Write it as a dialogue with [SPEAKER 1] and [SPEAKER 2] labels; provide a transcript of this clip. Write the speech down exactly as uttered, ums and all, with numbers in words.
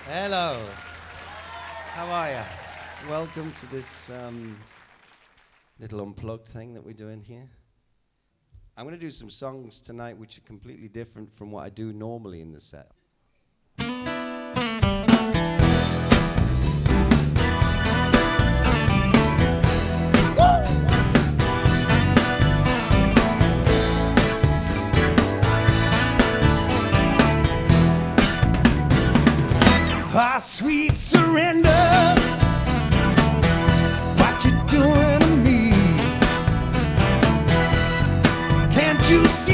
[SPEAKER 1] Hello. How are you? Welcome to this um, little unplugged thing that we're doing here. I'm going to do some songs tonight which are completely different from what I do normally in the set. Ah, sweet surrender, what you doing to me? Can't you see?